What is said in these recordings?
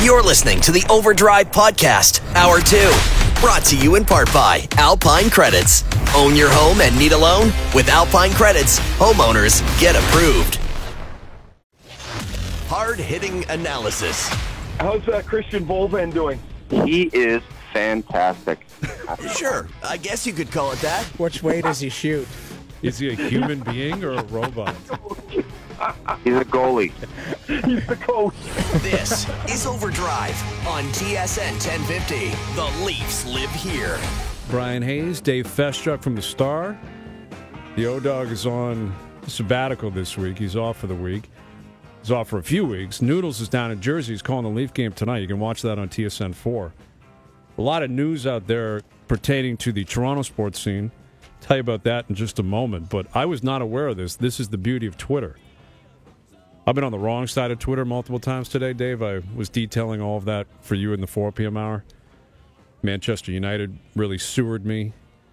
You're listening to the Overdrive Podcast, Hour 2. Brought to you in part by Alpine Credits. Own your home and need a loan? With Alpine Credits, homeowners get approved. Hard-hitting analysis. How's Christian Volvan doing? He is fantastic. Sure, I guess you could call it that. Which way does he shoot? Is he a human being or a robot? He's a goalie. He's the coach. This is Overdrive on TSN 1050. The Leafs live here. Brian Hayes, Dave Festruck from The Star. The O-Dog is on sabbatical this week. He's off for the week. He's off for a few weeks. Noodles is down in Jersey. He's calling the Leaf game tonight. You can watch that on TSN 4. A lot of news out there pertaining to the Toronto sports scene. Tell you about that in just a moment. But I was not aware of this. This is the beauty of Twitter. I've been on the wrong side of Twitter multiple times today, Dave. I was detailing all of that for you in the 4 p.m. hour. Manchester United really sewered me.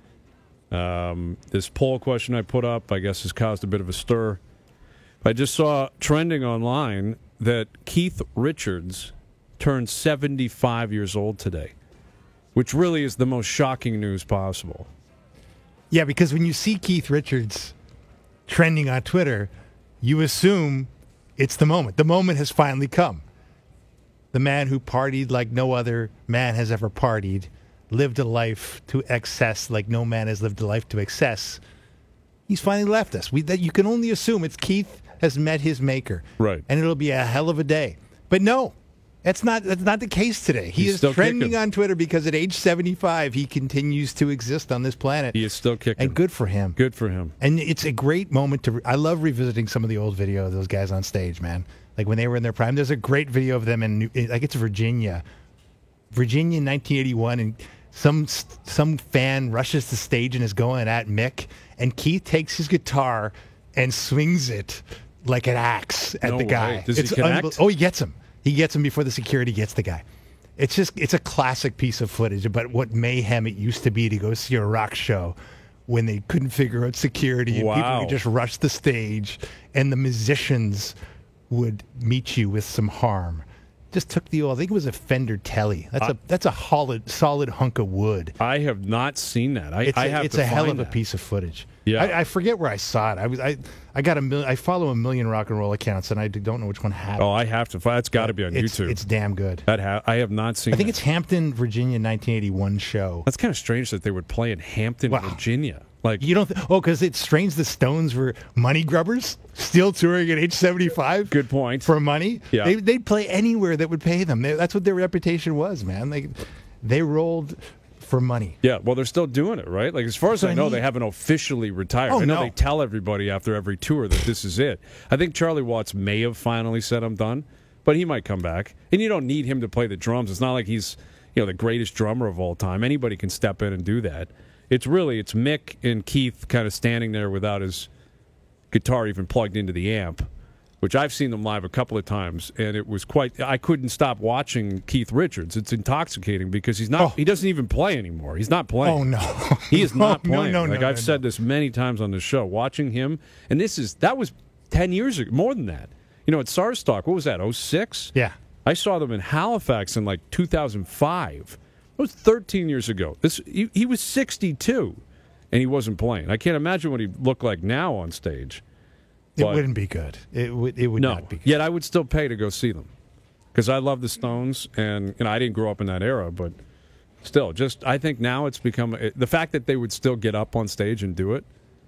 This poll question I put up, I guess, has caused a bit of a stir. I just saw trending online that Keith Richards turned 75 years old today, which really is the most shocking news possible. Yeah, because when you see Keith Richards trending on Twitter, you assume it's the moment. The moment has finally come. The man who partied like no other man has ever partied, lived a life to excess like no man has lived a life to excess. He's finally left us. That you can only assume it's Keith has met his maker. Right. And it'll be a hell of a day. But no, that's not the case today. He's is still trending kicking on Twitter because at age 75, he continues to exist on this planet. He is still kicking. And good for him. Good for him. And it's a great moment to. I love revisiting some of the old video of those guys on stage, man. Like when they were in their prime. There's a great video of them in it's Virginia in 1981, and some fan rushes the stage and is going at Mick, and Keith takes his guitar and swings it like an axe at the guy. Way. Does he connect? Oh, he gets him. He gets him before the security gets the guy. It's a classic piece of footage about what mayhem it used to be to go see a rock show when they couldn't figure out security and people would just rush the stage and the musicians would meet you with some harm. Just took the old, I think it was a Fender Telly. That's a solid hunk of wood. I have not seen that. It's a hell of a piece of footage. Yeah. I forget where I saw it. I follow a million rock and roll accounts, and I don't know which one had it. Oh, I have to. That's got to be on YouTube. It's damn good. I have not seen. I think it's Hampton, Virginia, 1981 show. That's kind of strange that they would play in Hampton, Virginia. Like you don't. Because it's strange the Stones were money grubbers, still touring at age 75. Good point. For money, yeah. They'd play anywhere that would pay them. That's what their reputation was, man. They rolled for money. Yeah, well, they're still doing it, right? Like as far as I know, they haven't officially retired. Oh, I know no. they tell everybody after every tour that this is it. I think Charlie Watts may have finally said I'm done, but he might come back. And you don't need him to play the drums. It's not like he's the greatest drummer of all time. Anybody can step in and do that. It's Mick and Keith kind of standing there without his guitar even plugged into the amp, which I've seen them live a couple of times, and it was I couldn't stop watching Keith Richards. It's intoxicating because he doesn't even play anymore. He's not playing. Oh, no. He is not playing. No, I've said this many times on the show. Watching him, and that was 10 years ago, more than that. At Sarstock, what was that, 06? Yeah. I saw them in Halifax in 2005. It was 13 years ago. He was 62, and he wasn't playing. I can't imagine what he looked like now on stage. It wouldn't be good. It would not be good. Yet I would still pay to go see them because I love the Stones, and I didn't grow up in that era, but still, I think now it's become the fact that they would still get up on stage and do it.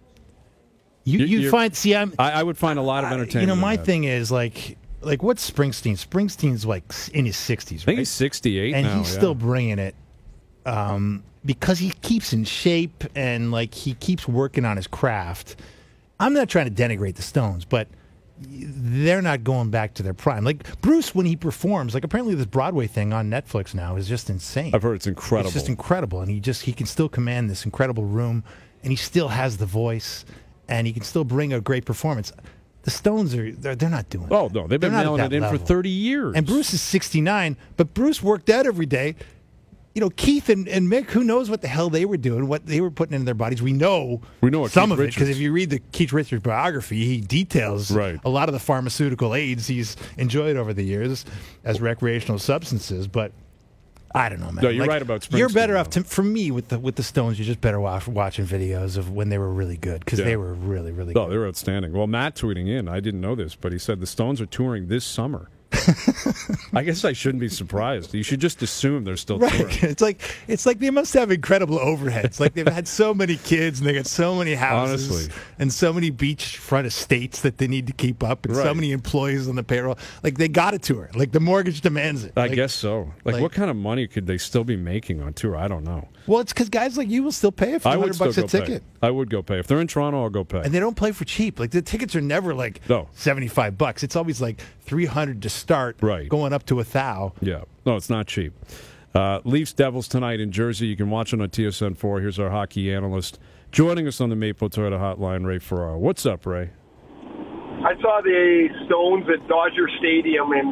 I would find a lot of entertainment. My thing is what's Springsteen? Springsteen's in his 60s, right? I think he's 68 and now, he's still bringing it because he keeps in shape and he keeps working on his craft. I'm not trying to denigrate the Stones, but they're not going back to their prime. Like Bruce, when he performs, apparently this Broadway thing on Netflix now is just insane. I've heard it's incredible. It's just incredible, and he can still command this incredible room, and he still has the voice, and he can still bring a great performance. The Stones they're not doing that. Oh, no, they've been mailing it in for 30 years. And Bruce is 69, but Bruce worked out every day Keith and Mick, who knows what the hell they were doing, what they were putting in their bodies. We know what some Keith of it, Richards. because if you read the Keith Richards biography, he details Right. a lot of the pharmaceutical aids he's enjoyed over the years as recreational substances. But I don't know, man. No, you're right about You're Springsteen, better off, though. for me, with the Stones, you're just better off watching videos of when they were really good, because Yeah. they were really, really Oh, good. they were outstanding. Well, Matt tweeting in, I didn't know this, but he said the Stones are touring this summer. I guess I shouldn't be surprised. You should just assume they're still touring. Right. It's like they must have incredible overheads. Like they've had so many kids and they got so many houses Honestly. and so many beachfront estates that they need to keep up and so Right. many employees on the payroll. Like they got to tour. Like the mortgage demands it. I Like, guess so. Like, like- what kind of money could they still be making on tour? I don't know. Well, it's because guys like you will still pay a few I would $100 still a go ticket. pay. I would go pay. If they're in Toronto, I'll go pay. And they don't play for cheap. Like the tickets are never like No. $75. It's always like $300 to start, Right. going up to $1,000. Yeah. No, it's not cheap. Leafs Devils tonight in Jersey. You can watch it on TSN4. Here's our hockey analyst joining us on the Maple Toyota Hotline, Ray Ferraro. What's up, Ray? I saw the Stones at Dodger Stadium in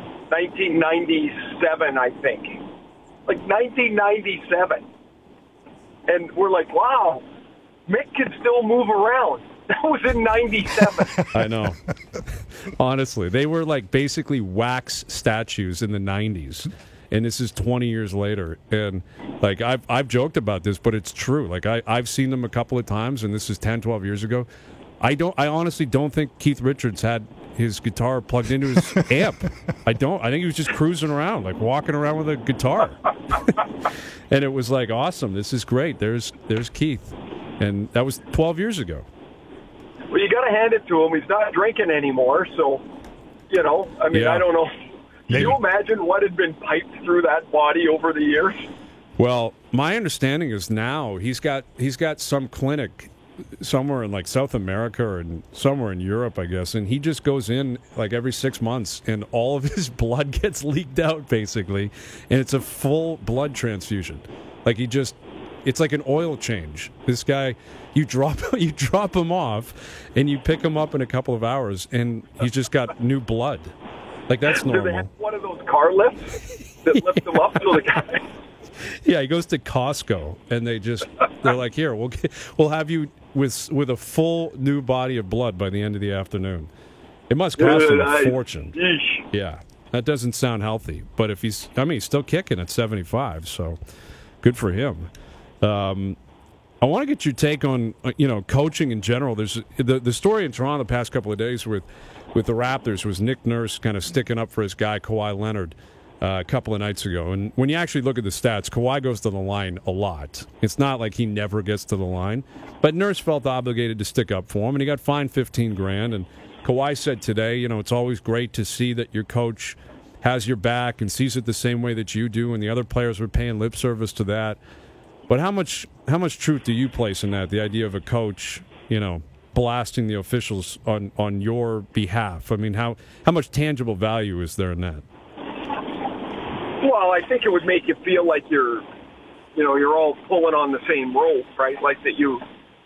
1997, I think. Like 1997. And we're like, wow, Mick can still move around. That was in 97. I know. Honestly, they were like basically wax statues in the 90s. And this is 20 years later. And like I've joked about this, but it's true. Like I've seen them a couple of times, and this is 10, 12 years ago. I honestly don't think Keith Richards had his guitar plugged into his amp. I think he was just cruising around, like walking around with a guitar. And it was like, awesome, this is great. There's Keith. And that was 12 years ago. Well, you got to hand it to him. He's not drinking anymore, so, I mean, Yeah. I don't know. Can Maybe. you imagine what had been piped through that body over the years? Well, my understanding is now he's got some clinic somewhere in like South America or somewhere in Europe, I guess, and he just goes in like every 6 months, and all of his blood gets leaked out basically, and it's a full blood transfusion. Like it's like an oil change. This guy, you drop him off, and you pick him up in a couple of hours, and he's just got new blood. Like that's Do they normal. have one of those car lifts that lift them up so the guy... Yeah, he goes to Costco, and they're like, here, we'll have you with a full new body of blood by the end of the afternoon. It must cost him a fortune. Yeesh. Yeah, that doesn't sound healthy. But if he's still kicking at 75, so good for him. I want to get your take on coaching in general. There's the story in Toronto the past couple of days with the Raptors was Nick Nurse kind of sticking up for his guy Kawhi Leonard a couple of nights ago. And when you actually look at the stats, Kawhi goes to the line a lot. It's not like he never gets to the line. But Nurse felt obligated to stick up for him, and he got fined $15,000. And Kawhi said today, it's always great to see that your coach has your back and sees it the same way that you do, and the other players were paying lip service to that. But how much truth do you place in that, the idea of a coach, blasting the officials on your behalf? I mean, how much tangible value is there in that? Well, I think it would make you feel like you're all pulling on the same rope, right? Like that you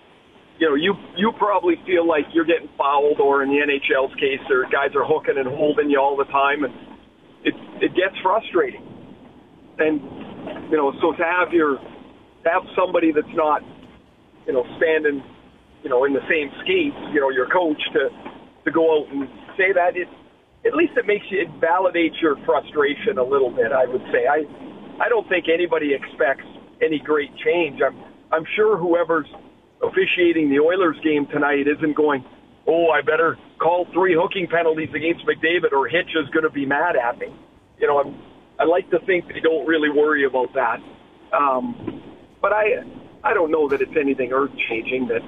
probably feel like you're getting fouled, or in the NHL's case, there guys are hooking and holding you all the time, and it gets frustrating. And so to have somebody that's not standing in the same skates, your coach to go out and say that, at least it validates your frustration a little bit, I would say. I don't think anybody expects any great change. I'm sure whoever's officiating the Oilers game tonight isn't going, oh, I better call 3 hooking penalties against McDavid or Hitch is going to be mad at me. I like to think they don't really worry about that. But I don't know that it's anything earth-shaking that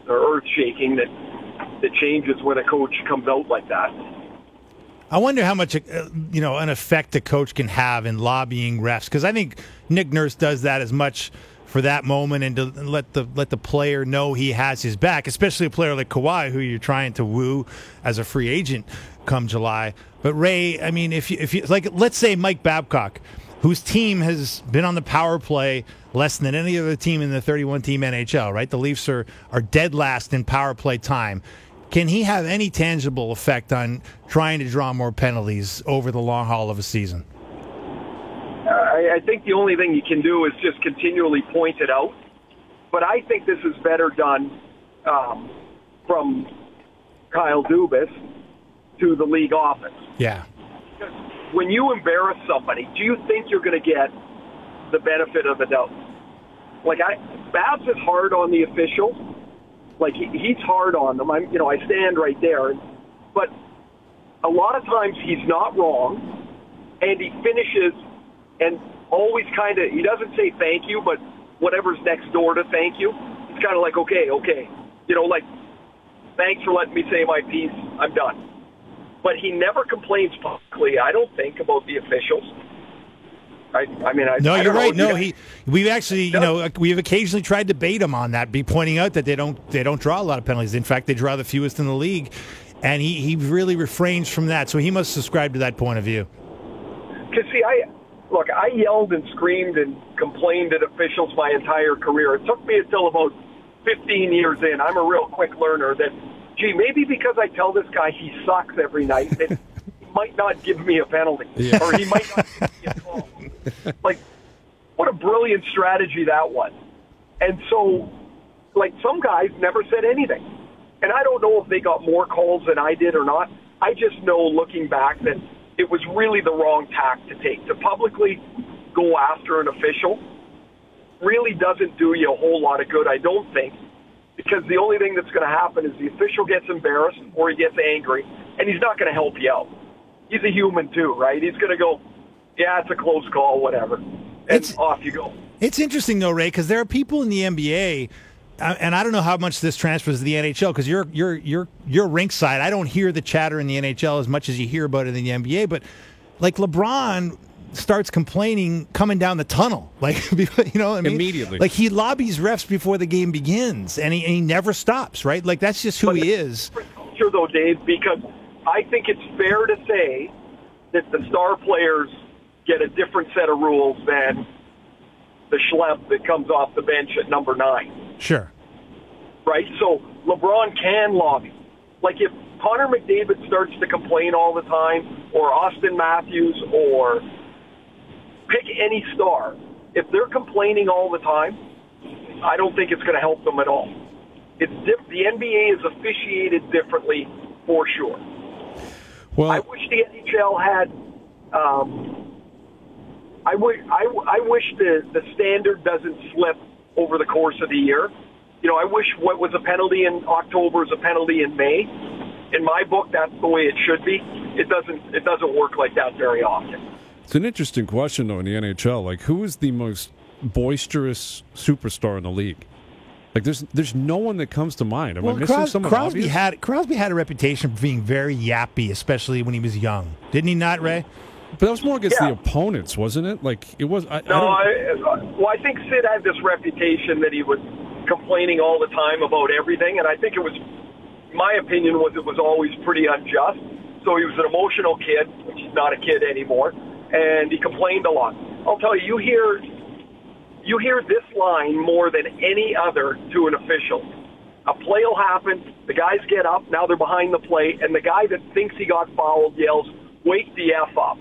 changes when a coach comes out like that. I wonder how much an effect a coach can have in lobbying refs, because I think Nick Nurse does that as much for that moment and to let the player know he has his back, especially a player like Kawhi, who you're trying to woo as a free agent come July. But Ray, I mean, if you like, let's say Mike Babcock, whose team has been on the power play less than any other team in the 31-team NHL, right? The Leafs are dead last in power play time. Can he have any tangible effect on trying to draw more penalties over the long haul of a season? I think the only thing you can do is just continually point it out. But I think this is better done from Kyle Dubas to the league office. Yeah. Because when you embarrass somebody, do you think you're going to get the benefit of the doubt? Like, Babs is hard on the officials. Like, he's hard on them. I stand right there. But a lot of times he's not wrong, and he finishes and always kind of, he doesn't say thank you, but whatever's next door to thank you, it's kind of like, okay. Like, thanks for letting me say my piece. I'm done. But he never complains publicly, I don't think, about the officials. No, you're right. No, we've actually, we've occasionally tried to bait him on that, pointing out that they don't draw a lot of penalties. In fact, they draw the fewest in the league, and he really refrains from that. So he must subscribe to that point of view. Because see, I yelled and screamed and complained at officials my entire career. It took me until about 15 years in. I'm a real quick learner that, maybe because I tell this guy he sucks every night, that he might not give me a penalty, or he might not give me a call. Like, what a brilliant strategy that was. And so, like, some guys never said anything. And I don't know if they got more calls than I did or not. I just know, looking back, that it was really the wrong tack to take. To publicly go after an official really doesn't do you a whole lot of good, I don't think, because the only thing that's going to happen is the official gets embarrassed or he gets angry, and he's not going to help you out. He's a human too, right? He's going to go, yeah, it's a close call, whatever, and off you go. It's interesting, though, Ray, because there are people in the NBA, and I don't know how much this transfers to the NHL, because you're rink side. I don't hear the chatter in the NHL as much as you hear about it in the NBA, but like LeBron starts complaining coming down the tunnel, like, immediately. Like, he lobbies refs before the game begins, and he never stops, right? Like, that's just who he is. Sure, though, Dave, because I think it's fair to say that the star players get a different set of rules than the schlep that comes off the bench at number 9. Sure. Right? So LeBron can lobby. Like, if Connor McDavid starts to complain all the time, or Austin Matthews, or pick any star, if they're complaining all the time, I don't think it's going to help them at all. The NBA is officiated differently, for sure. Well, I wish the NHL had. I wish the standard doesn't slip over the course of the year. I wish what was a penalty in October is a penalty in May. In my book, that's the way it should be. It doesn't work like that very often. It's an interesting question, though, in the NHL. Like, who is the most boisterous superstar in the league? Like, there's no one that comes to mind. Am I missing someone Crosby obvious? Crosby had a reputation for being very yappy, especially when he was young. Didn't he not, Ray? But that was more against the opponents, wasn't it? Like, it was. I think Sid had this reputation that he was complaining all the time about everything, and I think my opinion was it was always pretty unjust. So he was an emotional kid, which he's not a kid anymore, and he complained a lot. I'll tell you, you hear this line more than any other to an official. A play will happen, the guys get up, now they're behind the plate, and the guy that thinks he got fouled yells, "Wake the F up."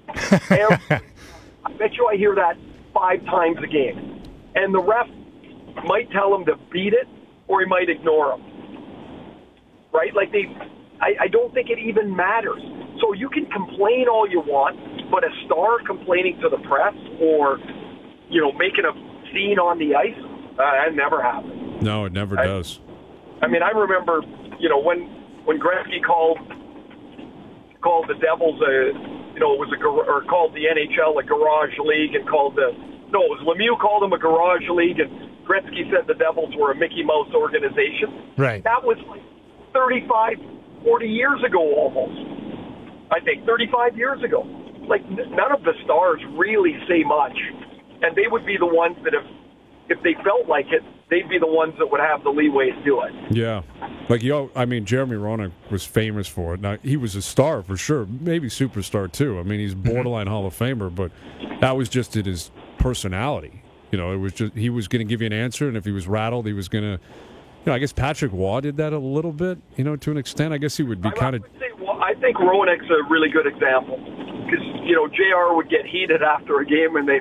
I bet you I hear that 5 times a game. And the ref might tell him to beat it, or he might ignore him. Right? Like, I don't think it even matters. So you can complain all you want, but a star complaining to the press or, making a scene on the ice, that never happens. No, it never does. I mean, I remember, when Gretzky called the Devils called the NHL a garage league, and Lemieux called them a garage league, and Gretzky said the Devils were a Mickey Mouse organization. Right. That was like 35, 40 years ago almost. I think 35 years ago. Like, none of the stars really say much, and they would be the ones that if they felt like it, they'd be the ones that would have the leeway to do it. Yeah. Like, Jeremy Roenick was famous for it. Now, he was a star for sure, maybe superstar too. I mean, he's borderline Hall of Famer, but that was just in his personality. It was just, he was going to give you an answer, and if he was rattled, he was going to, I guess Patrick Waugh did that a little bit, to an extent. I guess he would be kind of... I think Roenick's a really good example, because JR would get heated after a game, and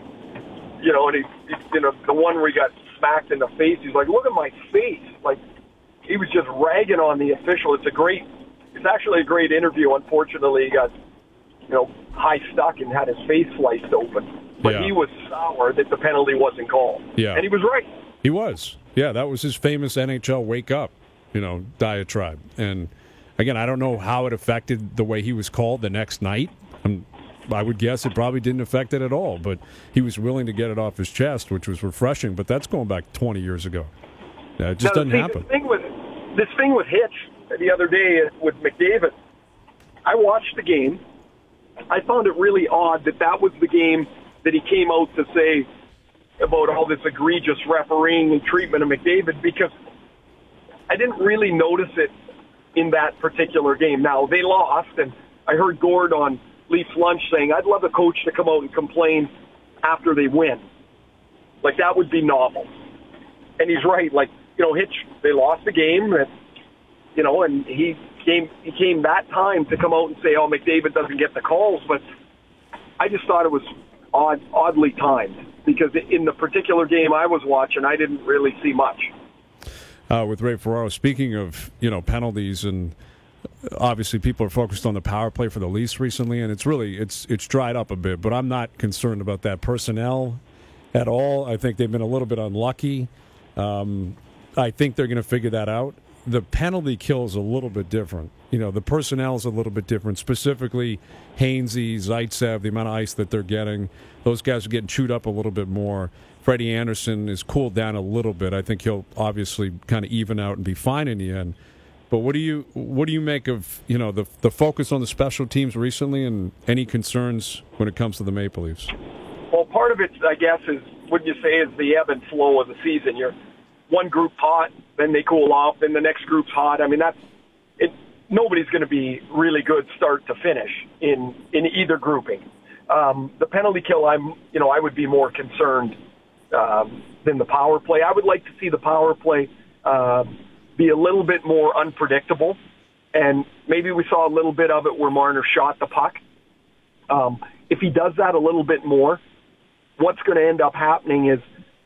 the one where he got smacked in the face, he's like, look at my face. Like, he was just ragging on the official. It's actually a great interview. Unfortunately, he got, high stuck and had his face sliced open. But he was sour that the penalty wasn't called. Yeah. And he was right. He was. Yeah, that was his famous NHL wake up, diatribe. And again, I don't know how it affected the way he was called the next night. I would guess it probably didn't affect it at all, but he was willing to get it off his chest, which was refreshing. But that's going back 20 years ago. It just doesn't happen. This thing with Hitch the other day with McDavid, I watched the game. I found it really odd that was the game that he came out to say about all this egregious refereeing and treatment of McDavid, because I didn't really notice it in that particular game. Now, they lost, and I heard Gord on Leafs Lunch saying, I'd love a coach to come out and complain after they win. Like, that would be novel. And he's right. Like, Hitch, they lost the game, and he came that time to come out and say, McDavid doesn't get the calls. But I just thought it was oddly timed, because in the particular game I was watching, I didn't really see much. With Ray Ferraro, speaking of penalties, and obviously people are focused on the power play for the Leafs recently, and it's dried up a bit. But I'm not concerned about that personnel at all. I think they've been a little bit unlucky. I think they're going to figure that out. The penalty kill is a little bit different. The personnel is a little bit different. Specifically, Hainsey, Zaitsev, the amount of ice that they're getting, those guys are getting chewed up a little bit more. Freddie Anderson is cooled down a little bit. I think he'll obviously kind of even out and be fine in the end. But what do you make of the focus on the special teams recently, and any concerns when it comes to the Maple Leafs? Well, part of it, I guess, wouldn't you say, is the ebb and flow of the season. You're one group hot, then they cool off, then the next group's hot. I mean, that's it. Nobody's going to be really good start to finish in either grouping. The penalty kill, I would be more concerned than the power play. I would like to see the power play be a little bit more unpredictable, and maybe we saw a little bit of it where Marner shot the puck. If he does that a little bit more, what's going to end up happening is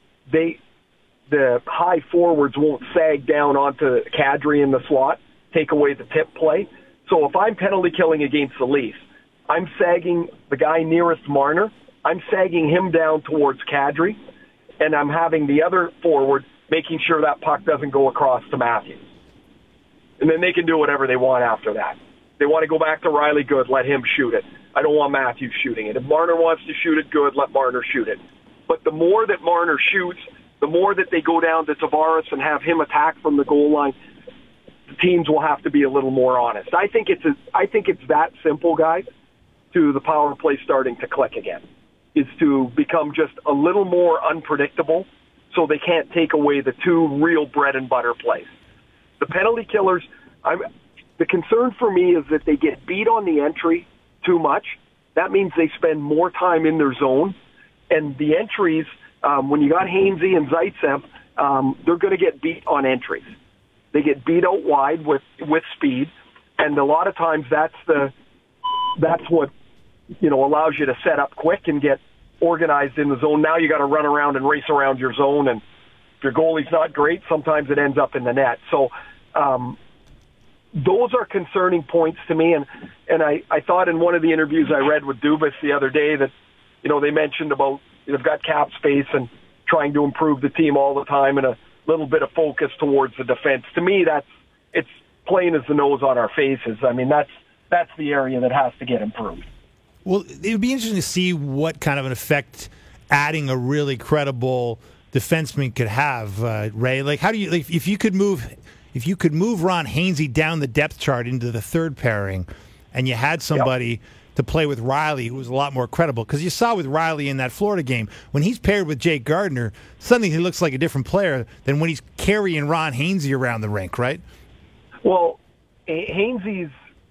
the high forwards won't sag down onto Kadri in the slot, take away the tip play. So if I'm penalty killing against the Leafs, I'm sagging the guy nearest Marner, I'm sagging him down towards Kadri, and I'm having the other forward making sure that puck doesn't go across to Matthews. And then they can do whatever they want after that. They want to go back to Riley, good, let him shoot it. I don't want Matthews shooting it. If Marner wants to shoot it, good, let Marner shoot it. But the more that Marner shoots, the more that they go down to Tavares and have him attack from the goal line, the teams will have to be a little more honest. I think it's that simple, guys, to the power play starting to click again, is to become just a little more unpredictable so they can't take away the two real bread and butter plays. The penalty killers, the concern for me is that they get beat on the entry too much. That means they spend more time in their zone, and the entries, when you got Hainsey and Zaitsev, they're going to get beat on entries. They get beat out wide with speed, and a lot of times that's what allows you to set up quick and get organized in the zone. Now you got to run around and race around your zone, and if your goalie's not great, sometimes it ends up in the net. So those are concerning points to me, and I thought in one of the interviews I read with Dubas the other day that they mentioned about they've got cap space and trying to improve the team all the time and a little bit of focus towards the defense. To me, it's plain as the nose on our faces. I mean, that's the area that has to get improved. Well, it would be interesting to see what kind of an effect adding a really credible defenseman could have, Ray. Like, how do you if you could move Ron Hainsey down the depth chart into the third pairing, and you had somebody to play with Riley who was a lot more credible? Because you saw with Riley in that Florida game, when he's paired with Jake Gardiner, suddenly he looks like a different player than when he's carrying Ron Hainsey around the rink, right? Well, Hainsey's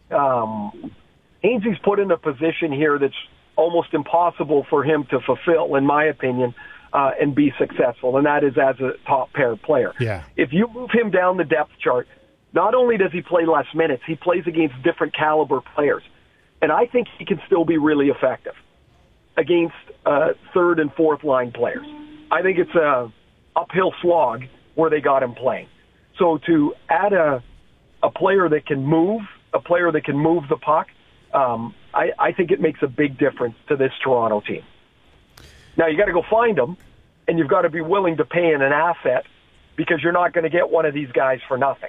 put in a position here that's almost impossible for him to fulfill, in my opinion, and be successful, and that is as a top pair player. Yeah. If you move him down the depth chart, not only does he play less minutes, he plays against different caliber players. And I think he can still be really effective against third and fourth line players. I think it's a uphill slog where they got him playing. So to add a player that can move, a player that can move the puck, I think it makes a big difference to this Toronto team. Now, you got to go find them, and you've got to be willing to pay in an asset because you're not going to get one of these guys for nothing.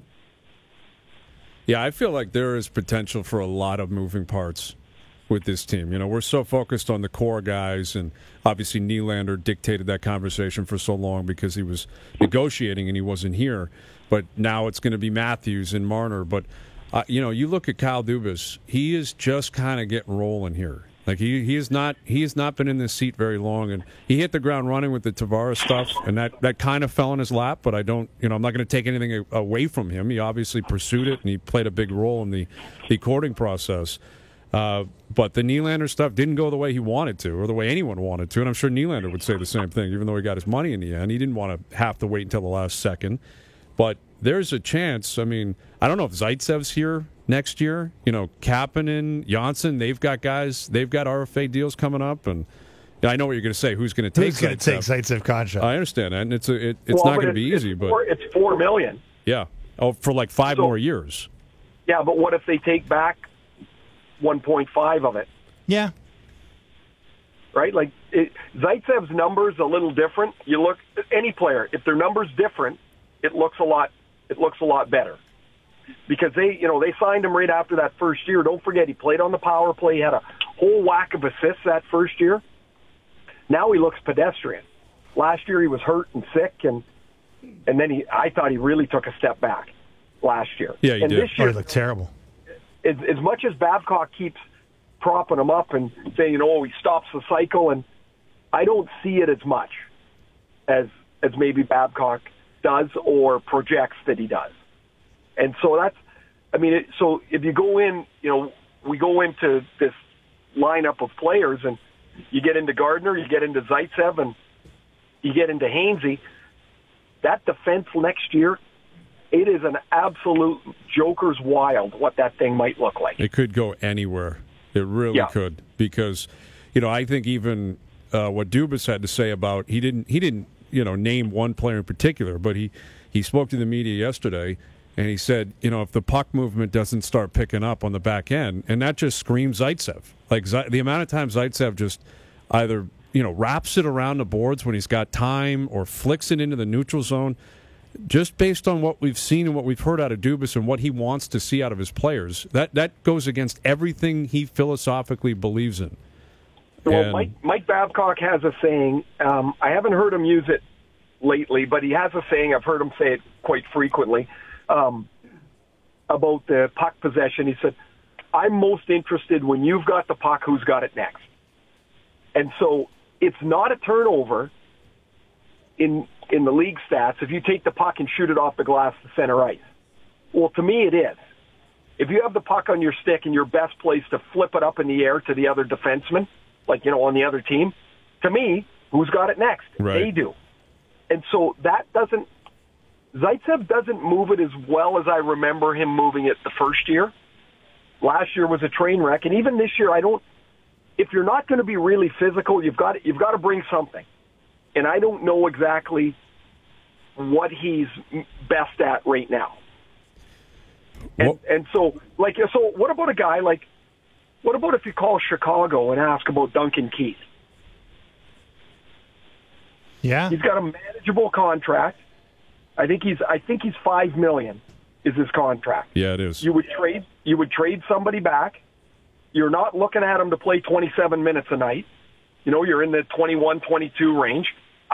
Yeah, I feel like there is potential for a lot of moving parts with this team. You know, we're so focused on the core guys, and obviously Nylander dictated that conversation for so long because he was negotiating and he wasn't here. But now it's going to be Matthews and Marner. But, you know, you look at Kyle Dubas, he is just kind of getting rolling here. Like he has not been in this seat very long, and he hit the ground running with the Tavares stuff, and that kind of fell in his lap. But I'm not going to take anything away from him. He obviously pursued it, and he played a big role in the courting process. But the Nylander stuff didn't go the way he wanted to, or the way anyone wanted to, and I'm sure Nylander would say the same thing. Even though he got his money in the end, he didn't want to have to wait until the last second. But there's a chance. I mean, I don't know if Zaitsev's here next year. You know, Kapanen, Janssen, they've got guys. They've got RFA deals coming up, and I know what you're going to say. Who's going to take Zaitsev contract? I understand that, and it's not going to be easy. But it's $4 million. Yeah. Oh, for like 5 more years. Yeah, but what if they take back 1.5 of it? Yeah. Right? Like Zaitsev's numbers a little different. You look at any player, if their number's different, it looks a lot better. Because they signed him right after that first year. Don't forget, he played on the power play. He had a whole whack of assists that first year. Now he looks pedestrian. Last year he was hurt and sick, and then I thought he really took a step back last year. Yeah, he did. This year, he looked terrible. As much as Babcock keeps propping him up and saying, he stops the cycle, and I don't see it as much as maybe Babcock does or projects that he does. And so so if you go in, we go into this lineup of players, and you get into Gardner, you get into Zaitsev, and you get into Hainsey, that defense next year, it is an absolute joker's wild what that thing might look like. It could go anywhere. It really could. Because, I think even what Dubas had to say about, he didn't name one player in particular, but he spoke to the media yesterday, and he said, if the puck movement doesn't start picking up on the back end, and that just screams Zaitsev. Like the amount of times Zaitsev just either, wraps it around the boards when he's got time or flicks it into the neutral zone, just based on what we've seen and what we've heard out of Dubas and what he wants to see out of his players, that goes against everything he philosophically believes in. Well, Mike Babcock has a saying. I haven't heard him use it lately, but he has a saying. I've heard him say it quite frequently about the puck possession. He said, I'm most interested when you've got the puck, who's got it next. And so it's not a turnover in the league stats if you take the puck and shoot it off the glass to center ice. Well, to me, it is. If you have the puck on your stick and your best place to flip it up in the air to the other defenseman, like, on the other team, to me, who's got it next? Right. They do. And so Zaitsev doesn't move it as well as I remember him moving it the first year. Last year was a train wreck, and even this year, if you're not going to be really physical, you've got to bring something. And I don't know exactly what he's best at right now. And so what about a guy what about if you call Chicago and ask about Duncan Keith? Yeah. He's got a manageable contract. I think he's $5 million is his contract. Yeah, it is. You would trade somebody back. You're not looking at him to play 27 minutes a night. You're in the 21, 22 range.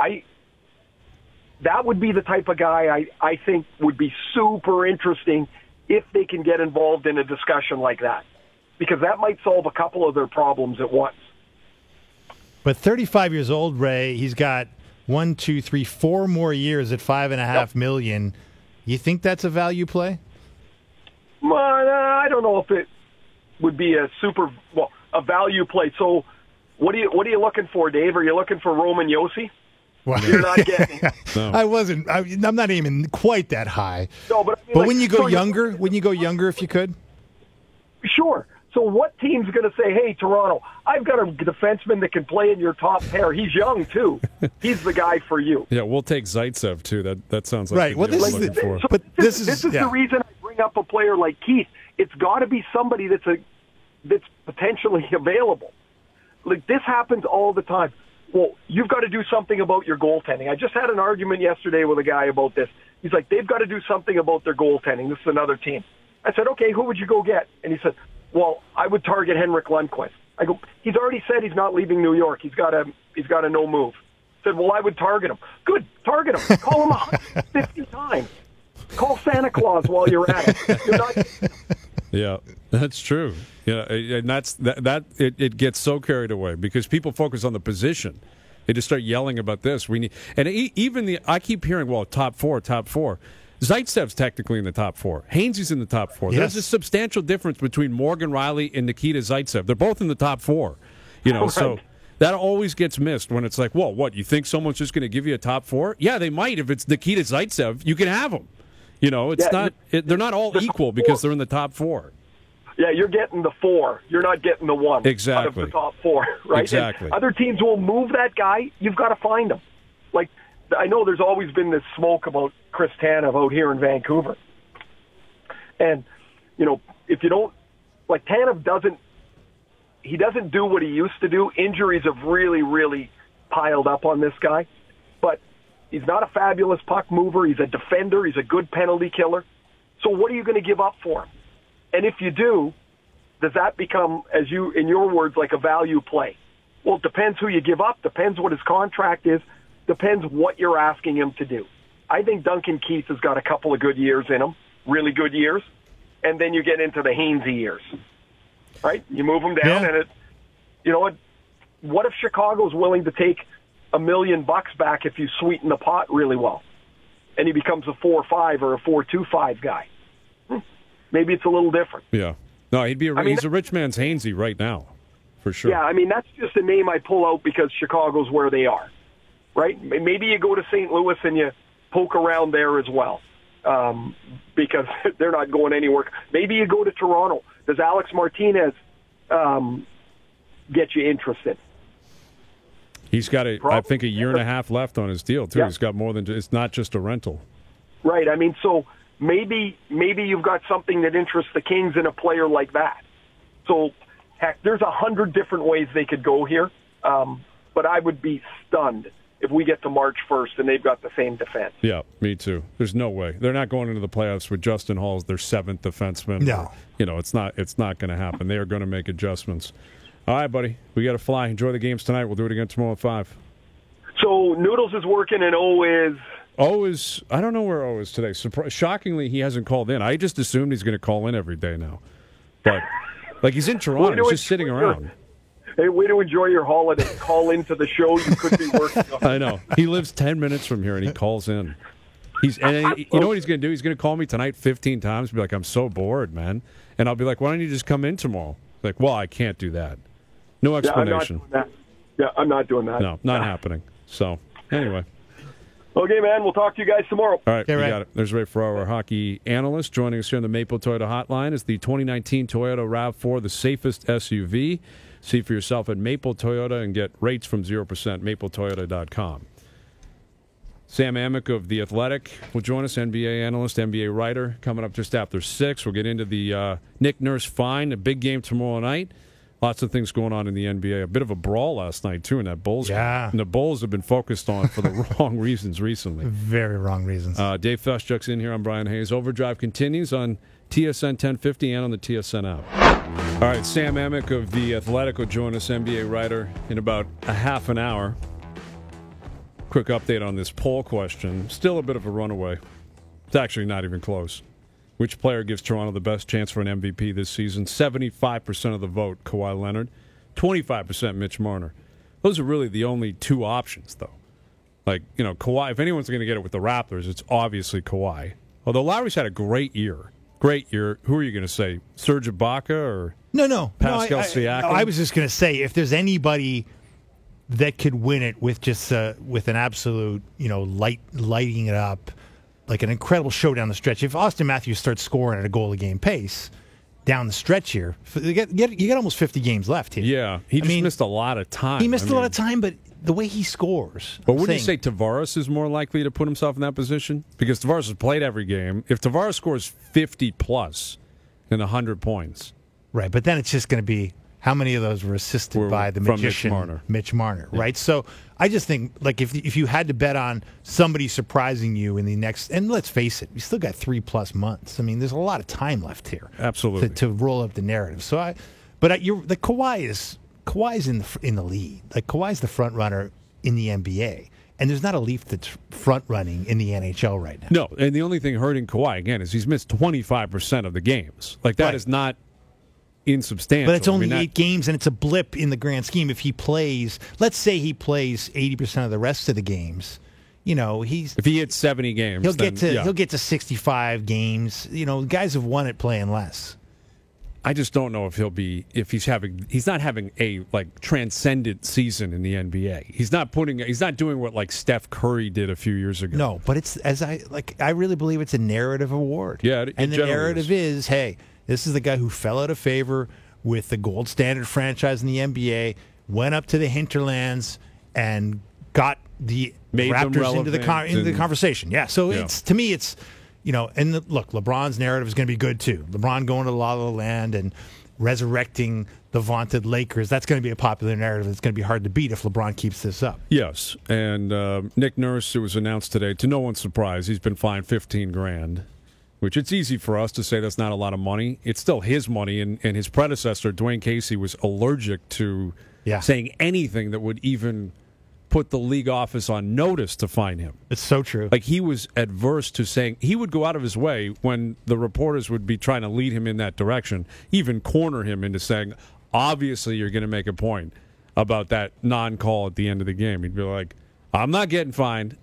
That would be the type of guy I think would be super interesting if they can get involved in a discussion like that, because that might solve a couple of their problems at once. But 35 years old, Ray, he's got 1, 2, 3, 4 more years at $5.5 million. You think that's a value play? Well, I don't know if it would be a value play. So, what are you looking for, Dave? Are you looking for Roman Josi? Well, you're not getting. No. I'm not aiming quite that high. No, but when you go younger, if you could. Sure. So what team's going to say, hey, Toronto, I've got a defenseman that can play in your top pair. He's young, too. He's the guy for you. Yeah, we'll take Zaitsev, too. That sounds like right. Well, the deal this we're is looking for. So but this is the reason I bring up a player like Keith. It's got to be somebody that's potentially available. Like, this happens all the time. Well, you've got to do something about your goaltending. I just had an argument yesterday with a guy about this. He's like, they've got to do something about their goaltending. This is another team. I said, okay, who would you go get? And he said, well, I would target Henrik Lundqvist. I go, he's already said he's not leaving New York. He's got a no move. I said, well, I would target him. Good, target him. Call him 150 times. Call Santa Claus while you're at it. You're not. Yeah, that's true. Yeah, and it gets so carried away because people focus on the position. They just start yelling about this. We need, and even I keep hearing, well, top four. Zaitsev's technically in the top four. Hainsey's in the top four. Yes. There's a substantial difference between Morgan Rielly and Nikita Zaitsev. They're both in the top four. Right. So that always gets missed when it's like, well, what, you think someone's just going to give you a top four? Yeah, they might. If it's Nikita Zaitsev, you can have them. They're not all equal because they're in the top four. Yeah, you're getting the four. You're not getting the one Exactly. out of the top four, right? Exactly. And other teams will move that guy. You've got to find him. Like, I know there's always been this smoke about Chris Tanev out here in Vancouver. And, if you don't, like, Tanev doesn't do what he used to do. Injuries have really, really piled up on this guy. But he's not a fabulous puck mover. He's a defender. He's a good penalty killer. So what are you going to give up for him? And if you do, does that become, in your words, like a value play? Well, it depends who you give up, depends what his contract is, depends what you're asking him to do. I think Duncan Keith has got a couple of good years in him, really good years, and then you get into the Hainsey years, right? You move him down, and what if Chicago's willing to take $1 million back if you sweeten the pot really well, and he becomes a 4-5 or a 4-2-5 guy? Maybe it's a little different. Yeah. No, he's a rich man's Hainsey right now, for sure. Yeah, that's just a name I pull out because Chicago's where they are, right? Maybe you go to St. Louis and you poke around there as well because they're not going anywhere. Maybe you go to Toronto. Does Alex Martinez get you interested? He's got, I think, a year and a half left on his deal, too. Yeah. He's got more than it's not just a rental. Right. So maybe you've got something that interests the Kings in a player like that. So, heck, there's 100 different ways they could go here. But I would be stunned if we get to March 1st and they've got the same defense. Yeah, me too. There's no way. They're not going into the playoffs with Justin Hall as their seventh defenseman. No. It's not going to happen. They are going to make adjustments. All right, buddy. We got to fly. Enjoy the games tonight. We'll do it again tomorrow at 5. So Noodles is working and O is... I don't know where O is today. Shockingly, he hasn't called in. I just assumed he's going to call in every day now. But, he's in Toronto. He's just sitting around. Hey, way to enjoy your holiday. Call into the show. You could be working on. I know. He lives 10 minutes from here, and he calls in. You know what he's going to do? He's going to call me tonight 15 times and be like, I'm so bored, man. And I'll be like, why don't you just come in tomorrow? Like, well, I can't do that. No explanation. I'm not doing that. No, not happening. So, anyway. Okay, man. We'll talk to you guys tomorrow. All right, we got it. There's Ray Ferraro, our hockey analyst. Joining us here on the Maple Toyota Hotline is the 2019 Toyota RAV4, the safest SUV. See for yourself at Maple Toyota and get rates from 0%, mapletoyota.com. Sam Amick of The Athletic will join us, NBA analyst, NBA writer, coming up just after 6. We'll get into the Nick Nurse fine, a big game tomorrow night. Lots of things going on in the NBA. A bit of a brawl last night, too, in that Bulls game. And the Bulls have been focused on for the wrong reasons recently. Very wrong reasons. Dave Feschuk's in here. I'm Brian Hayes. Overdrive continues on TSN 1050 and on the TSN app. All right, Sam Amick of The Athletic will join us, NBA writer, in about a half an hour. Quick update on this poll question. Still a bit of a runaway. It's actually not even close. Which player gives Toronto the best chance for an MVP this season? 75% of the vote, Kawhi Leonard. 25%, Mitch Marner. Those are really the only two options, though. Kawhi, if anyone's going to get it with the Raptors, it's obviously Kawhi. Although Lowry's had a great year. Great year. Who are you going to say? Serge Ibaka or Pascal Siakam? I was just going to say, if there's anybody that could win it with just with an absolute, lighting it up, like an incredible show down the stretch. If Austin Matthews starts scoring at a goal-a-game pace, down the stretch here. You got almost 50 games left here. Yeah, he just missed a lot of time. He missed a lot of time, but the way he scores. But wouldn't you say Tavares is more likely to put himself in that position? Because Tavares has played every game. If Tavares scores 50-plus and 100 points. Right, but then it's just going to be how many of those were assisted by the magician, Mitch Marner, right? So I just think, like, if you had to bet on somebody surprising you in the next, and let's face it, we still got 3+ months. I mean, there's a lot of time left here. Absolutely. To roll up the narrative. So the Kawhi's in the lead. Like, Kawhi's the front runner in the NBA. And there's not a Leaf that's front running in the NHL right now. No, and the only thing hurting Kawhi, again, is he's missed 25% of the games. Like, that is not insubstantial. But it's only 8 games, and it's a blip in the grand scheme. If he plays, let's say he plays 80% of the rest of the games, if he hits 70 games, he'll get to 65 games. Guys have won it playing less. I just don't know if he's not having a transcendent season in the NBA. He's not doing what Steph Curry did a few years ago. No, but I really believe it's a narrative award. Yeah, and the narrative is, hey, this is the guy who fell out of favor with the gold standard franchise in the NBA, went up to the hinterlands and got the Raptors into the conversation. Yeah, so to me it's. Look, LeBron's narrative is going to be good, too. LeBron going to La La Land and resurrecting the vaunted Lakers, that's going to be a popular narrative. It's going to be hard to beat if LeBron keeps this up. Yes, and Nick Nurse, it was announced today, to no one's surprise, he's been fined $15,000, which it's easy for us to say that's not a lot of money. It's still his money, and his predecessor, Dwayne Casey, was allergic to saying anything that would even put the league office on notice to fine him. It's so true. Like, he was adverse to saying, he would go out of his way when the reporters would be trying to lead him in that direction, even corner him into saying, obviously you're going to make a point about that non-call at the end of the game. He'd be like, I'm not getting fined.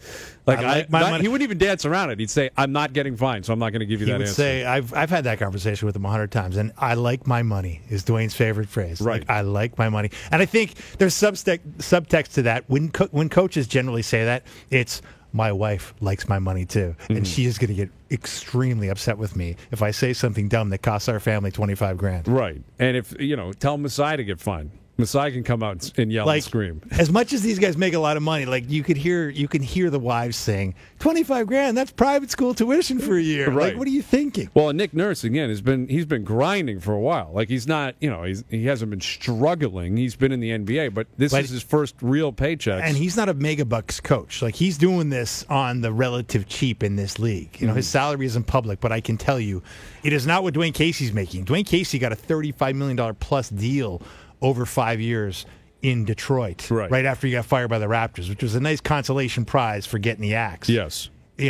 He wouldn't even dance around it. He'd say, I'm not getting fined, so I'm not going to give you that answer. He would say, I've had that conversation with him 100 times, and I like my money is Dwayne's favorite phrase. Right. Like, I like my money. And I think there's subtext to that. When coaches generally say that, it's, my wife likes my money too, and she is going to get extremely upset with me if I say something dumb that costs our family $25,000. Right. And if, tell Masai to get fined. Masai can come out and yell and scream. As much as these guys make a lot of money, you can hear the wives saying, $25,000, that's private school tuition for a year. Right. Like, what are you thinking? Well, Nick Nurse, again, he's been grinding for a while. Like, he's not, he hasn't been struggling. He's been in the NBA, but this is his first real paycheck. And he's not a megabucks coach. Like, he's doing this on the relative cheap in this league. His salary isn't public, but I can tell you, it is not what Dwayne Casey's making. Dwayne Casey got a $35 million plus deal over 5 years in Detroit, right after he got fired by the Raptors, which was a nice consolation prize for getting the axe. Yes.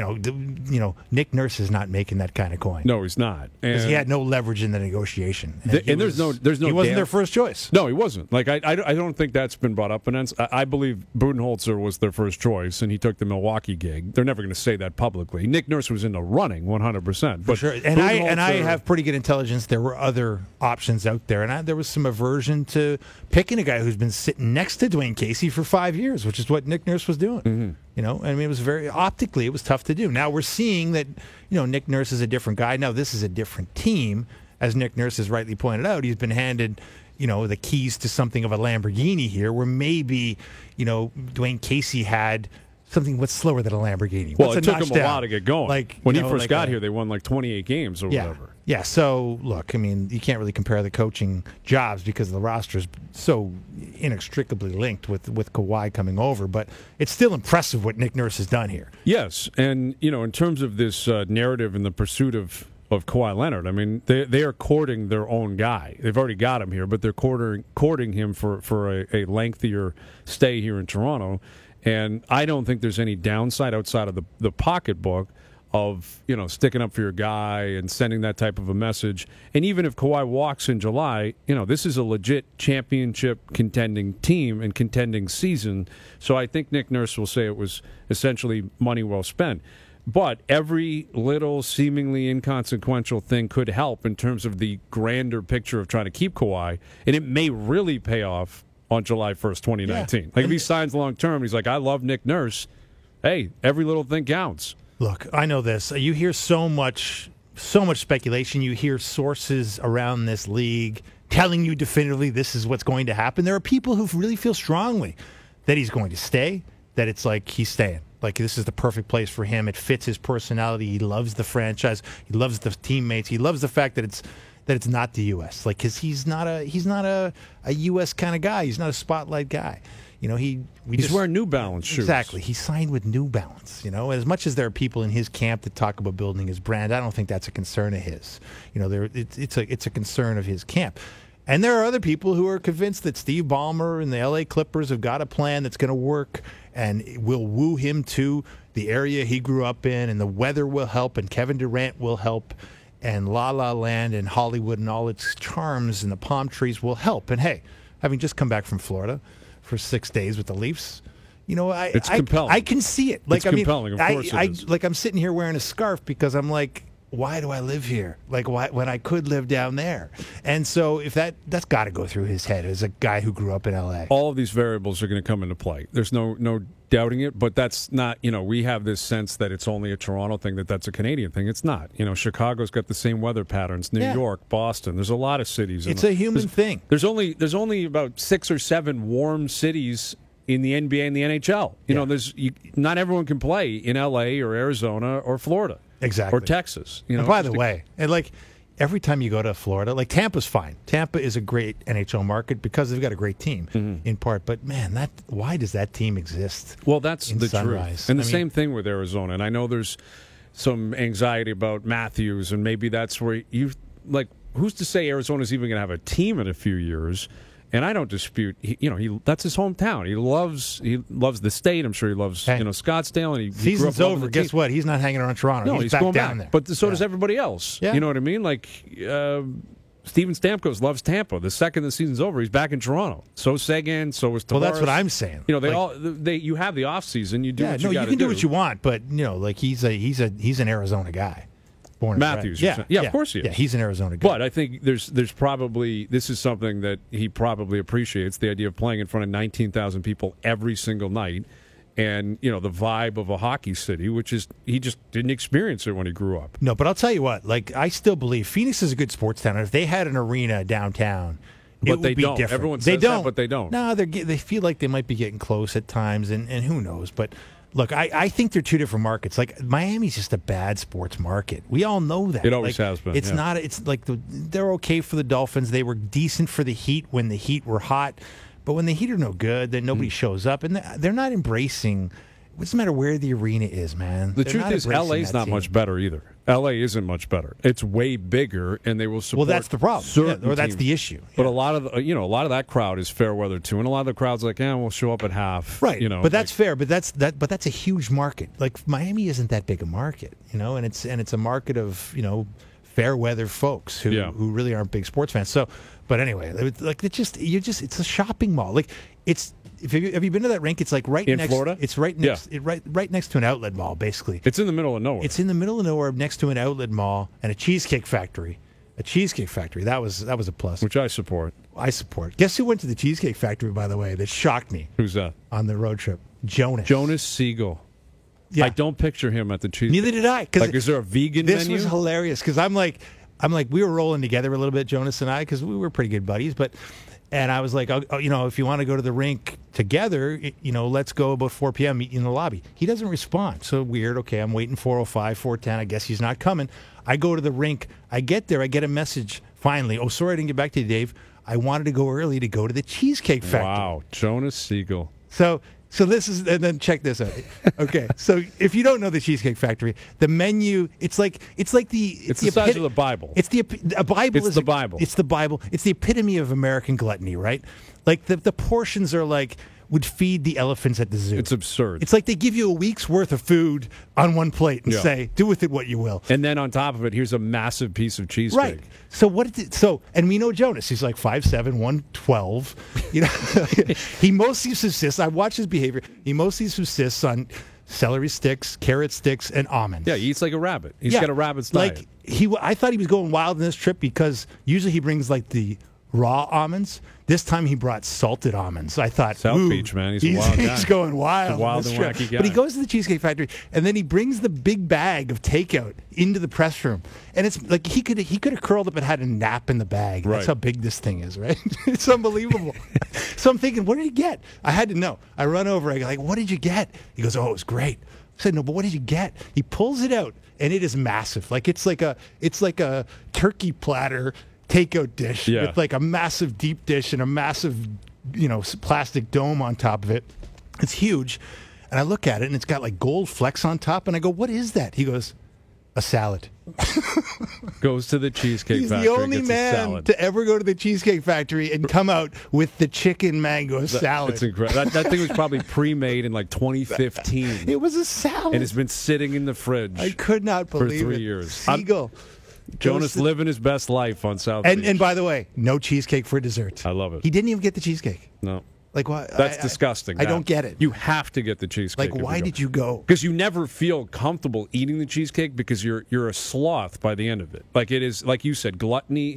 Nick Nurse is not making that kind of coin. No, he's not. Because he had no leverage in the negotiation. There's no. He wasn't their first choice. No, he wasn't. Like, I don't think that's been brought up. And I believe Budenholzer was their first choice, and he took the Milwaukee gig. They're never going to say that publicly. Nick Nurse was in the running 100%. For sure. And I have pretty good intelligence. There were other options out there, and there was some aversion to picking a guy who's been sitting next to Dwayne Casey for 5 years, which is what Nick Nurse was doing. Mm-hmm. It was optically, it was tough to do. Now we're seeing that, Nick Nurse is a different guy. Now this is a different team. As Nick Nurse has rightly pointed out, he's been handed, the keys to something of a Lamborghini here, where maybe, Dwayne Casey had something what's slower than a Lamborghini. Well, it took him a while to get going. When he first got here, they won 28 games or whatever. Yeah, so, look, you can't really compare the coaching jobs because the roster is so inextricably linked with Kawhi coming over, but it's still impressive what Nick Nurse has done here. Yes, and, in terms of this narrative and the pursuit of Kawhi Leonard, they are courting their own guy. They've already got him here, but they're courting him for a lengthier stay here in Toronto, and I don't think there's any downside outside of the pocketbook of, sticking up for your guy and sending that type of a message. And even if Kawhi walks in July, this is a legit championship contending team and contending season. So I think Nick Nurse will say it was essentially money well spent. But every little seemingly inconsequential thing could help in terms of the grander picture of trying to keep Kawhi. And it may really pay off on July 1st, 2019. Yeah. Like, if he signs long-term, he's like, I love Nick Nurse. Hey, every little thing counts. Look, I know this. You hear so much so much speculation. You hear sources around this league telling you definitively this is what's going to happen. There are people who really feel strongly that he's going to stay, that it's like he's staying. Like, this is the perfect place for him. It fits his personality. He loves the franchise. He loves the teammates. He loves the fact that it's not the U.S. Like, because he's not a U.S. kind of guy. He's not a spotlight guy. You know, he's wearing New Balance shoes. Exactly. He signed with New Balance. You know, as much as there are people in his camp that talk about building his brand, I don't think that's a concern of his. You know, it's a concern of his camp. And there are other people who are convinced that Steve Ballmer and the L.A. Clippers have got a plan that's going to work and will woo him to the area he grew up in, and the weather will help, and Kevin Durant will help, and La La Land and Hollywood and all its charms and the palm trees will help. And hey, having just come back from Florida for 6 days with the Leafs, you know, it's compelling. I can see it. Like, it's compelling. Of course it is. Like, I'm sitting here wearing a scarf because I'm like, why do I live here? Like, why when I could live down there? And so if that's got to go through his head as a guy who grew up in L.A. All of these variables are going to come into play. There's no doubting it, but that's not, you know, we have this sense that it's only a Toronto thing, that's a Canadian thing. It's not. You know, Chicago's got the same weather patterns, New York, Boston. There's a lot of cities. It's a human thing. There's only about 6 or 7 warm cities in the NBA and the NHL. You know, not everyone can play in LA or Arizona or Florida. Exactly. Or Texas. You know, and by the way, and like every time you go to Florida, like Tampa's fine. Tampa is a great NHL market because they've got a great team in part. But man, why does that team exist? Well, that's the Sunrise? truth. And the same thing with Arizona. And I know there's some anxiety about Matthews, and maybe that's where who's to say Arizona's even going to have a team in a few years? And I don't dispute, that's his hometown. He loves the state. I'm sure he loves, Scottsdale. And he season's grew up over. Guess what? He's not hanging around Toronto. No, he's back going down back. there. But so does everybody else. Yeah. You know what I mean? Like, Steven Stamkos loves Tampa. The second the season's over, he's back in Toronto. So Seguin, so is Tavares. Well, that's what I'm saying. You know, you have the off season. You do what you got to do. You can do what you want, but like he's an Arizona guy. Matthews, of course he is. Yeah, he's an Arizona guy. But I think there's probably, this is something that he probably appreciates, the idea of playing in front of 19,000 people every single night, and the vibe of a hockey city, which is he just didn't experience it when he grew up. No, but I'll tell you what, like, I still believe Phoenix is a good sports town, and if they had an arena downtown, but it would they be don't. different. Everyone says that, but they don't. No, they feel like they might be getting close at times, and who knows, but. Look, I think they're two different markets. Like, Miami's just a bad sports market. We all know that. It always has been. It's not. It's like they're okay for the Dolphins. They were decent for the Heat when the Heat were hot, but when the Heat are no good, then nobody shows up, and they're not embracing. It doesn't matter where the arena is, man. The truth is, LA's not much better either. LA isn't much better. It's way bigger, and they will support. Well, that's the problem. Or that's the issue. But a lot of that crowd is fair weather too, and a lot of the crowd's like, we'll show up at half. Right. But that's fair. But that's a huge market. Like, Miami isn't that big a market, and it's a market of fair weather folks who really aren't big sports fans. So, but anyway, like it's a shopping mall. Like, it's. Have you been to that rink? It's like right in next. Florida. It's right next. Right next to an outlet mall, basically. It's in the middle of nowhere. It's in the middle of nowhere, next to an outlet mall and a cheesecake factory. A cheesecake factory. That was a plus. Which I support. Guess who went to the cheesecake factory? By the way, that shocked me. Who's that? On the road trip, Jonas Siegel. Yeah. I don't picture him at the cheesecake. Neither did I. Like, is there a vegan menu? This was hilarious because I'm like, we were rolling together a little bit, Jonas and I, because we were pretty good buddies, but. And I was like, if you want to go to the rink together, let's go about 4 p.m. meet in the lobby. He doesn't respond. So weird. Okay, I'm waiting 4:05, 4:10. I guess he's not coming. I go to the rink. I get there. I get a message finally. Oh, sorry I didn't get back to you, Dave. I wanted to go early to go to the Cheesecake Factory. Wow, Jonas Siegel. So this is, and then check this out. Okay, so if you don't know the Cheesecake Factory, the menu, it's the size of the Bible. It's the Bible. It's the Bible. It's the Bible. It's the epitome of American gluttony, right? Like the portions are like would feed the elephants at the zoo. It's absurd. It's like they give you a week's worth of food on one plate and say, do with it what you will. And then on top of it, here's a massive piece of cheesecake. Right. So and we know Jonas. He's like 5'7", 112. He mostly subsists. I watch his behavior. He mostly subsists on celery sticks, carrot sticks, and almonds. Yeah, he eats like a rabbit. He's got a rabbit's diet. I thought he was going wild on this trip because usually he brings like the raw almonds. This time he brought salted almonds. I thought, South Beach, man, he's a wild guy. He's going wild. He's a wild on this and trip. wacky guy. But he goes to the Cheesecake Factory, and then he brings the big bag of takeout into the press room. And it's like he could have curled up and had a nap in the bag. Right. That's how big this thing is, right? It's unbelievable. So I'm thinking, what did he get? I had to know. I run over. I go, like, what did you get? He goes, oh, it was great. I said, no, but what did you get? He pulls it out, and it is massive. Like it's like a turkey platter takeout dish with like a massive deep dish and a massive, plastic dome on top of it. It's huge. And I look at it, and it's got like gold flecks on top. And I go, what is that? He goes, a salad. Goes to the Cheesecake Factory. He's the only gets man a salad. to ever go to the Cheesecake Factory and come out with the chicken mango salad. It's incredible. That thing was probably pre-made in like 2015. It was a salad. And it's been sitting in the fridge. I could not believe for 3 it. years. Siegel. Jonas living his best life on South Beach. And by the way, no cheesecake for dessert. I love it. He didn't even get the cheesecake. No. Like what? That's disgusting. I don't get it. You have to get the cheesecake. Like, why did you go? Because you never feel comfortable eating the cheesecake because you're a sloth by the end of it. Like it is, like you said, gluttony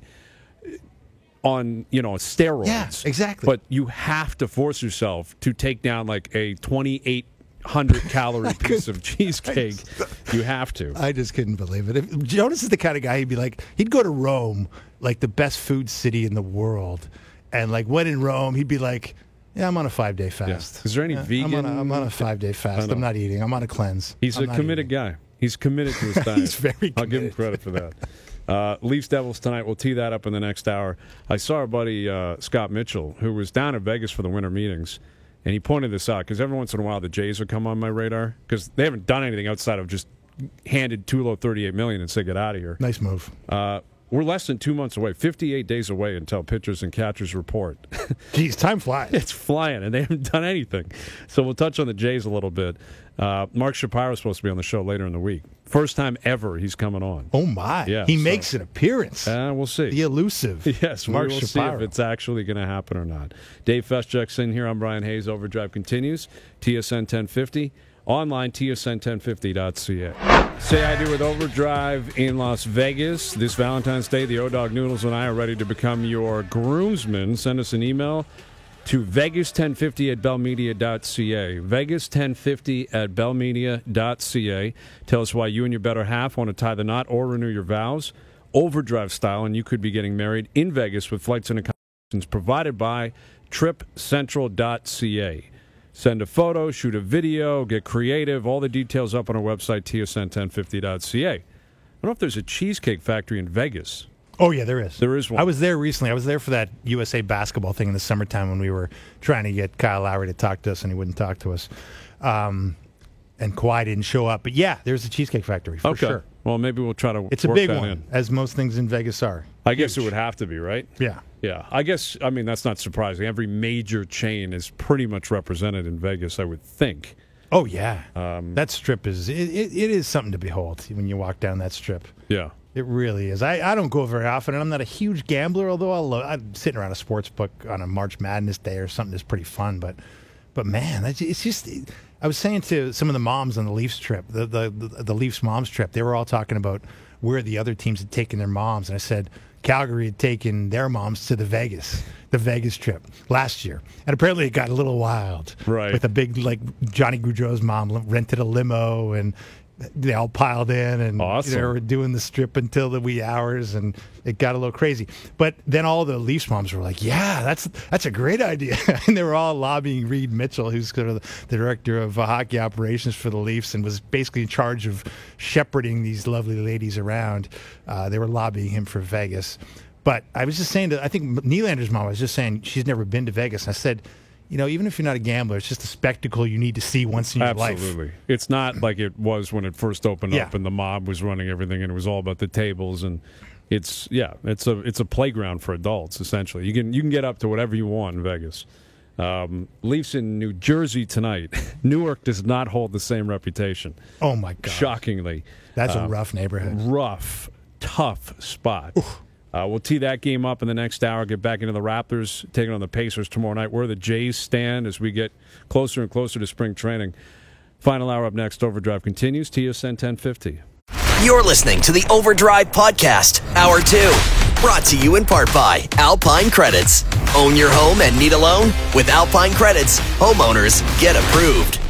on steroids. Yeah, exactly. But you have to force yourself to take down like a 2,800 calorie piece of cheesecake. You have to. I just couldn't believe it. Jonas is the kind of guy he'd go to Rome, like the best food city in the world, and like when in Rome, he'd be like, yeah, I'm on a 5-day fast. Yeah. Is there any vegan? I'm on a 5-day fast. I'm not eating. I'm on a cleanse. He's a committed guy. He's committed to his diet. He's very committed. I'll give him credit for that. Leafs Devils tonight. We'll tee that up in the next hour. I saw our buddy Scott Mitchell, who was down in Vegas for the winter meetings, and he pointed this out because every once in a while the Jays will come on my radar because they haven't done anything outside of just handed Tulo $38 million and say get out of here. Nice move. We're less than 2 months away, 58 days away until pitchers and catchers report. Jeez, time flies. It's flying, and they haven't done anything. So we'll touch on the Jays a little bit. Mark Shapiro is supposed to be on the show later in the week. First time ever he's coming on. Oh, my. Yeah, he makes an appearance. We'll see. The elusive Yes, Mark we'll Shapiro. see if it's actually going to happen or not. Dave Feschuk's in here. I'm Brian Hayes. Overdrive continues. TSN 1050. Online, tsn1050.ca. Say I Do with Overdrive in Las Vegas. This Valentine's Day, the O-Dog Noodles and I are ready to become your groomsmen. Send us an email to vegas1050@bellmedia.ca. vegas1050@bellmedia.ca. Tell us why you and your better half want to tie the knot or renew your vows. Overdrive style, and you could be getting married in Vegas with flights and accommodations provided by tripcentral.ca. Send a photo, shoot a video, get creative. All the details up on our website, tsn1050.ca. I don't know if there's a Cheesecake Factory in Vegas. Oh, yeah, there is. There is one. I was there recently. I was there for that USA basketball thing in the summertime when we were trying to get Kyle Lowry to talk to us, and he wouldn't talk to us. And Kawhi didn't show up. But, yeah, there's a Cheesecake Factory for sure. Well, maybe we'll try to It's a work big that one, in. as most things in Vegas are. I guess it would have to be, right? Yeah. Yeah. I guess, that's not surprising. Every major chain is pretty much represented in Vegas, I would think. Oh, yeah. That strip is it is something to behold when you walk down that strip. Yeah. It really is. I don't go very often, and I'm not a huge gambler, although I'm sitting around a sports book on a March Madness day or something that's pretty fun. But man, it's just. I was saying to some of the moms on the Leafs trip, the Leafs moms trip, they were all talking about where the other teams had taken their moms, and I said Calgary had taken their moms to the Vegas trip last year, and apparently it got a little wild, right? With a big Johnny Gaudreau's mom rented a limo and. They all piled in and awesome. They were doing the strip until the wee hours, and it got a little crazy. But then all the Leafs moms were like, "Yeah, that's a great idea," and they were all lobbying Reed Mitchell, who's kind of the director of hockey operations for the Leafs, and was basically in charge of shepherding these lovely ladies around. They were lobbying him for Vegas. But I was just saying I think Nylander's mom was just saying she's never been to Vegas, and I said, even if you're not a gambler, it's just a spectacle you need to see once in your life. Absolutely. It's not like it was when it first opened up and the mob was running everything and it was all about the tables, and it's a playground for adults essentially. You can get up to whatever you want in Vegas. Leafs in New Jersey tonight. Newark does not hold the same reputation. Oh my God. Shockingly. That's a rough neighborhood. Rough, tough spot. We'll tee that game up in the next hour, get back into the Raptors, taking on the Pacers tomorrow night, where the Jays stand as we get closer and closer to spring training. Final hour up next. Overdrive continues. TSN 1050. You're listening to the Overdrive Podcast, Hour 2. Brought to you in part by Alpine Credits. Own your home and need a loan? With Alpine Credits, homeowners get approved.